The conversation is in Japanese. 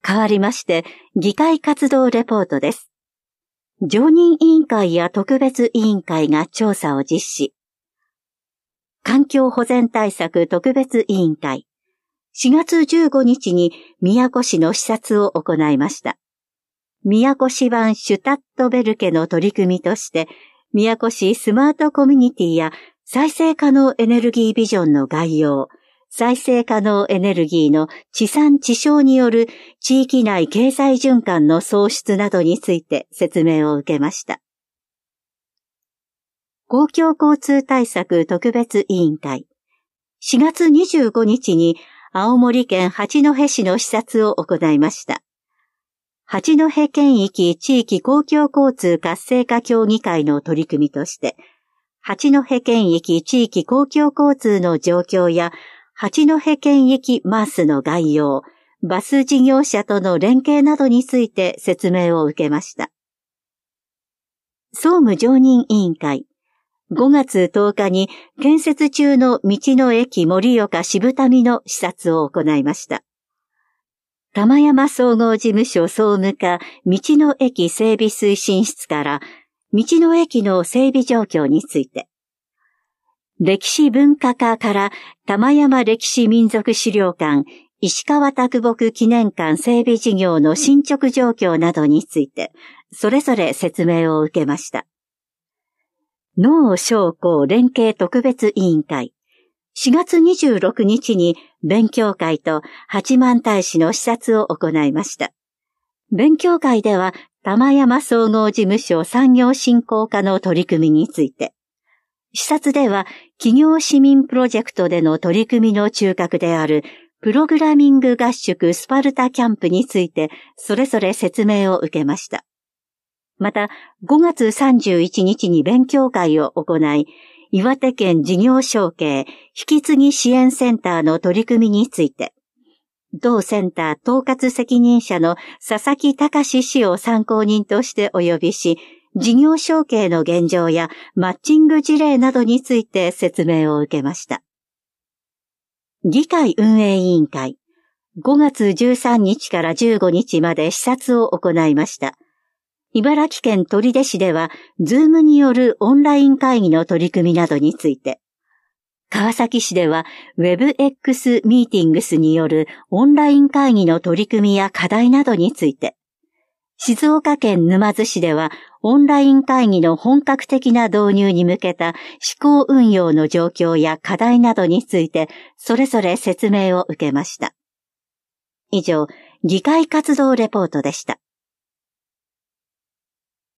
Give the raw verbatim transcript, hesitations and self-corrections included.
変わりまして、議会活動レポートです。常任委員会や特別委員会が調査を実施。環境保全対策特別委員会。しがつじゅうごにちに宮古市の視察を行いました。宮古市版シュタットベルケの取り組みとして、宮古市スマートコミュニティや再生可能エネルギービジョンの概要、再生可能エネルギーの地産地消による地域内経済循環の創出などについて説明を受けました。公共交通対策特別委員会。しがつにじゅうごにちに青森県八戸市の視察を行いました。八戸県域地域公共交通活性化協議会の取り組みとして、八戸県域地域公共交通の状況や八戸県域マースの概要、バス事業者との連携などについて説明を受けました。総務常任委員会。ごがつとおかに建設中の道の駅盛岡渋民の視察を行いました。玉山総合事務所総務課道の駅整備推進室から道の駅の整備状況について、歴史文化課から玉山歴史民族資料館石川啄木記念館整備事業の進捗状況などについて、それぞれ説明を受けました。農商工連携特別委員会。しがつにじゅうろくにちに勉強会と八幡平市の視察を行いました。勉強会では玉山総合事務所産業振興課の取り組みについて、視察では企業市民プロジェクトでの取り組みの中核であるプログラミング合宿スパルタキャンプについてそれぞれ説明を受けました。また、ごがつさんじゅういちにちに勉強会を行い、岩手県事業承継引き継ぎ支援センターの取り組みについて、同センター統括責任者の佐々木隆氏を参考人としてお呼びし、事業承継の現状やマッチング事例などについて説明を受けました。議会運営委員会、ごがつじゅうさんにちからじゅうごにちまで視察を行いました。茨城県取手市では、ズームによるオンライン会議の取り組みなどについて、川崎市では ウェブエックス ミーティングスによるオンライン会議の取り組みや課題などについて、静岡県沼津市ではオンライン会議の本格的な導入に向けた試行運用の状況や課題などについて、それぞれ説明を受けました。以上、議会活動レポートでした。